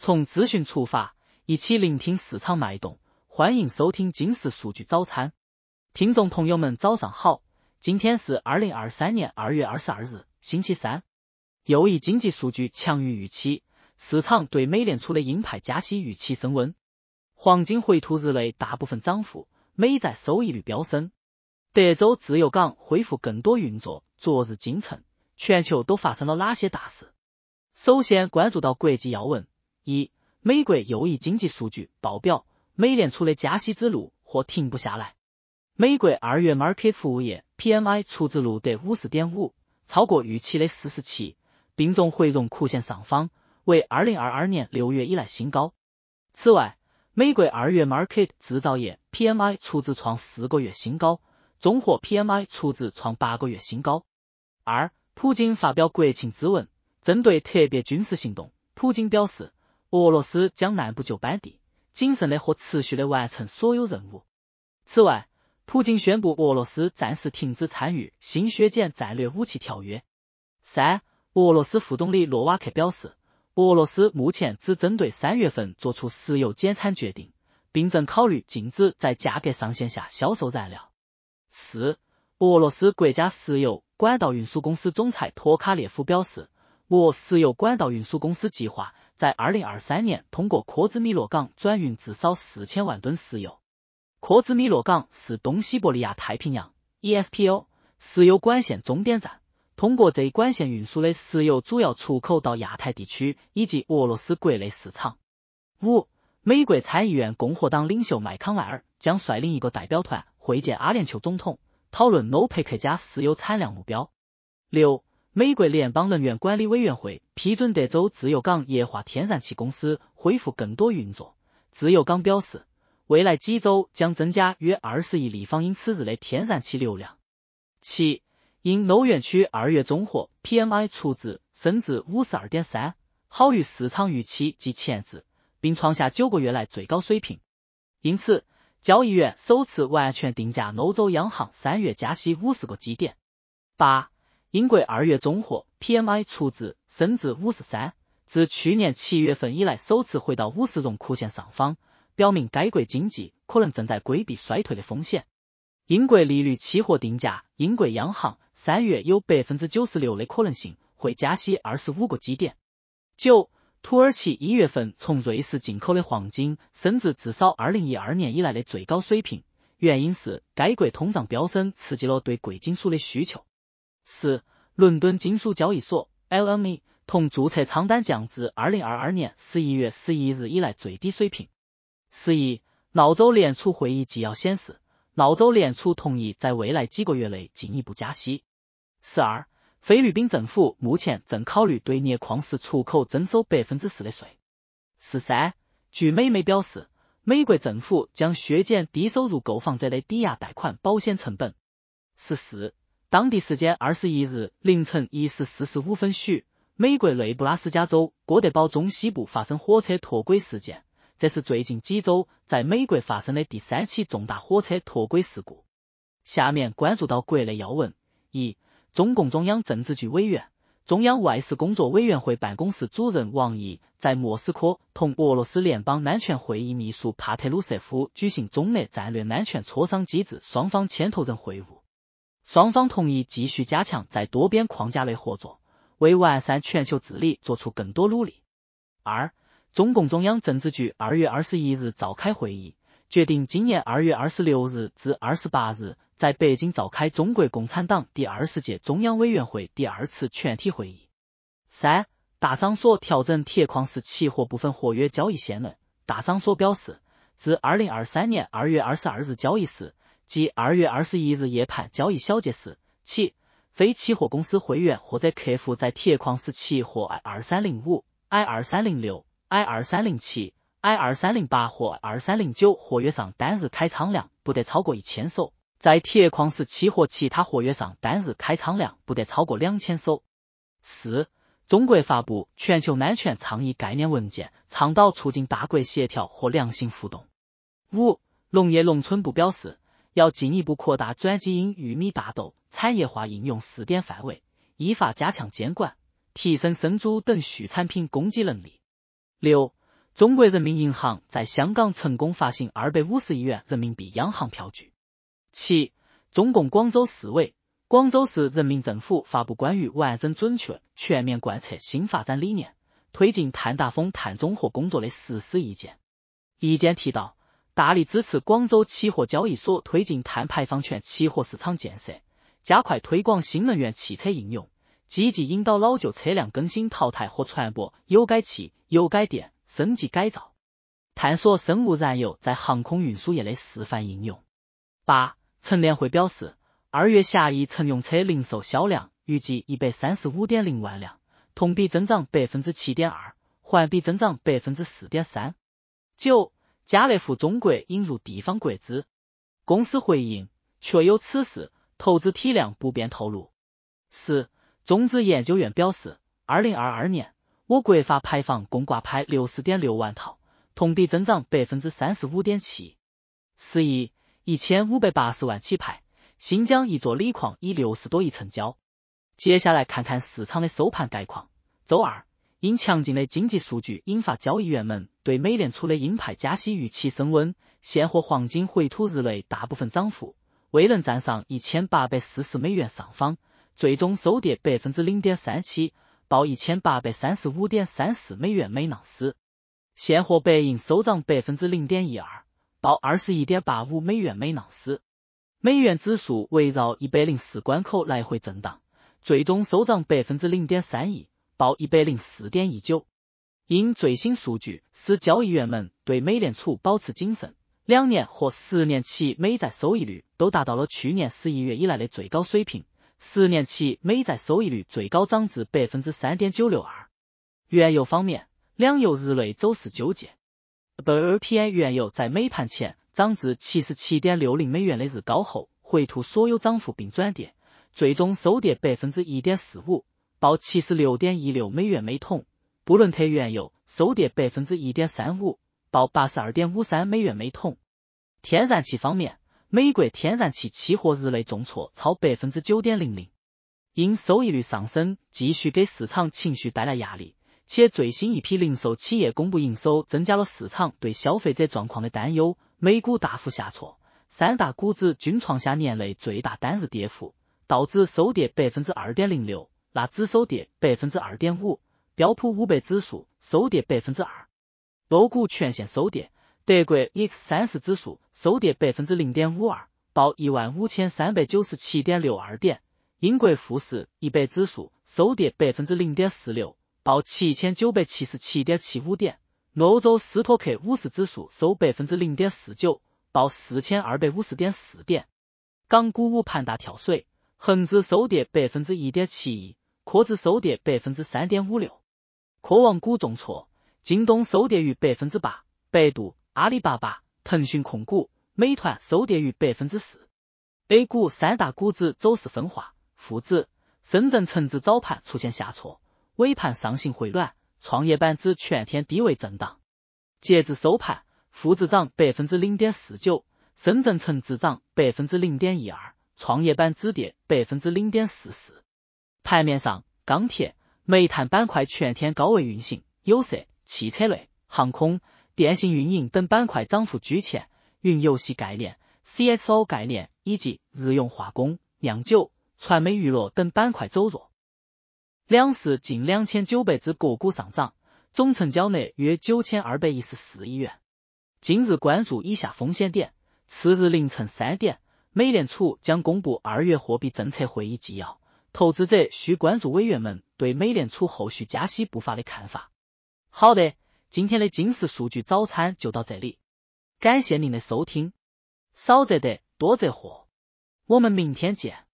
从资讯出发，一起聆听市场脉动，欢迎收听金石数据早餐。听众朋友们早上好，今天是2023年2月22日，星期三。又一经济数据强于预期，市场对美联储的鹰派加息预期升温。黄金回吐日内大部分涨幅，美债收益率飙升。德州自由港恢复更多运作，昨日今晨，全球都发生了哪些大事？首先关注到国际要闻。一、美国又一经济数据爆表，美联储的加息之路或停不下来。美国2月 market 服务业 PMI 初值录得 50.5， 超过预期的47，并重回荣枯线上方，为2022年6月以来新高。此外，美国2月 market 制造业 PMI 初值创4个月新高，综合 PMI 初值创8个月新高。二、普京发表国情咨文，针对特别军事行动，普京表示，俄罗斯将按部就班地、谨慎的和持续的完成所有任务。此外，普京宣布俄罗斯暂时停止参与新削减战略武器条约。三、俄罗斯副总理诺瓦克表示，俄罗斯目前只针对3月份做出石油减产决定，并正考虑禁止在价格上限下销售燃料。四、俄罗斯国家石油管道运输公司总裁托卡列夫表示，俄石油管道运输公司计划在2023年通过科兹米洛港转运至少4000万吨石油。科兹米洛港是东西伯利亚太平洋 ESPO 石油管线终点站，通过这一管线运输的石油主要出口到亚太地区以及俄罗斯国内市场。五、美国参议院共和党领袖麦康奈尔将率领一个代表团会见阿联酋总统，讨论欧佩克加石油产量目标。六、美国联邦能源管理委员会批准德州自由港液化天然气公司恢复更多运作。自由港表示，未来几周将增加约20亿立方英尺日的天然气流量。七、因欧元区2月综合 PMI 初值升至 52.3， 好于市场预期及前值，并创下9个月来最高水平。因此，交易员首次完全定价欧洲央行3月加息50个基点。八、英国2月综合 PMI 初值升至 53， 自去年7月份以来首次回到50荣枯线上方，表明该国经济可能正在规避衰退的风险。英国利率期货定价，英国央行3月有 96% 的可能性会加息25个基点。九、土耳其1月份从瑞士进口的黄金升至至少2012年以来的最高水平，原因是该国通胀飙升刺激了对贵金属的需求。四、伦敦金属交易所 LME 同注册仓单降至2022年11月11日以来最低水平。11、澳洲联储会议纪要显示，澳洲联储同意在未来几个月内进一步加息。12、菲律宾政府目前正考虑对镍矿石出口征收 4% 的税。13、据美媒表示，美国政府将削减低收入购房者的抵押贷款保险成本。14、当地时间21日凌晨1时45分许，美国内布拉斯加州哥德堡中西部发生火车脱轨事件，这是最近几周在美国发生的第3起重大火车脱轨事故。下面关注到国内要闻。一、中共中央政治局委员、中央外事工作委员会办公室主任王毅在莫斯科同俄罗斯联邦安全会议秘书帕特鲁舍夫举行中俄战略安全磋商机制双方牵头人会晤。双方同意继续加强在多边框架内合作，为完善全球治理做出更多努力。二、中共中央政治局2月21日召开会议，决定今年2月26日至28日在北京召开中国共产党第20届中央委员会第2次全体会议。三、大商所调整铁矿石期货部分合约交易线论。大商所表示，自2023年2月22日交易时，即2月21日夜盘交易小结时起，非期货公司会员或者客户在铁矿石期货 I2305、I2306、I2307、I2308 或 I2309 合约上单日开仓量不得超过1000手，在铁矿石期货其他合约上单日开仓量不得超过2000手。四、中国发布全球安全倡议概念文件，倡导促进大国协调和良性互动。五、农业农村部表示，要进一步扩大转基因玉米大豆产业化应用试点范围，依法加强监管，提升生猪等畜产品供给能力。六、 中国人民银行在香港成功发行250亿元人民币央行票据。7. 中共广州市委、广州市人民政府发布关于完整准确全面贯彻新发展理念，推进碳达峰碳中和工作的实施意见。意见提到，大力支持广州期货交易所推进碳排放权期货市场建设，加快推广新能源汽车应用，积极引导老旧车辆更新淘汰和传播油改气、油改电、升级改造，探索生物燃油在航空运输业的示范应用。8. 乘联会表示，2月狭义乘用车零售销量预计135.0万辆，同比增长 7.2%， 环比增长 4.3%。9. 家乐福中国引入地方国资，公司回应确有此事，投资体量不便透露。10. 中资研究院表示，2022年我国发排放共挂牌 60.6 万套，同比增长 35.7%。11. 1580万起拍，新疆一座锂矿以60多亿成交。接下来看看市场的收盘概况。周二，因强劲的经济数据引发交易员们对美联储的鹰派加息预期升温，现货黄金回吐日内大部分涨幅，未能站上1840美元上方，最终收跌 0.37%， 报 1835.34 美元每盎司。现货白银收涨 0.12%， 报 21.85 美元每盎司。美元指数围绕104关口来回震荡，最终收涨 0.31%， 报 104.19。因最新数据使交易员们对美联储保持谨慎，2年或10年期美债收益率都达到了去年11月以来的最高水平，10年期美债收益率最高涨至 3.962%。原油方面，两油日内走势纠结。WTI 原油在美盘前涨至 77.60 美元的日高后，回吐所有涨幅并转跌，最终收跌 1.45%， 报 76.16 美元每桶。布伦特原油收跌 1.35%， 报 82.53 美元每桶。天然气方面，美国天然气期货日内重挫超 9.00%， 因收益率上升继续给市场情绪带来压力，且最新一批零售企业公布营收增加了市场对消费者状况的担忧，美股大幅下挫，三大股指均创下年内最大单日跌幅，道指收跌 2.06%， 纳指收跌 2.5%， 标普500指数收跌 2%。 欧股全线收跌，德国 X30 指数收跌 0.52%， 报 15,397.62 点，英国富时100指数收跌 0.46%， 报 7,977.75 点，欧洲斯托克50指数收 0.49%， 报 4,250.4 点。港股午盘大跳水，恒指收跌 1.71%， 科指收跌 3.56%。科网股重挫，京东收跌逾 8%， 百度、阿里巴巴、腾讯控股、美团收跌逾 4%。A 股三大股指走势分化，沪指、深圳成指早盘出现下挫，尾盘上行回暖，创业板指全天低位震荡。截至收盘，沪指涨 0.49%， 深圳成指涨 0.12%， 创业板指跌 0.44%。盘面上，钢铁、煤炭板块全天高位运行，有色、汽车类、航空、电信运营等板块涨幅居前，云游戏概念、CSO 概念以及日用化工、酿酒、传媒娱乐等板块走弱。两市近2900只个股上涨，总成交额约9214亿元。今日关注以下风险点。次日凌晨3点，美联储将公布2月货币政策会议纪要，投资者需关注委员们对美联储后续加息步伐的看法。好的，今天的金石数据早餐就到这里，感谢您的收听。少则得，多则惑，我们明天见。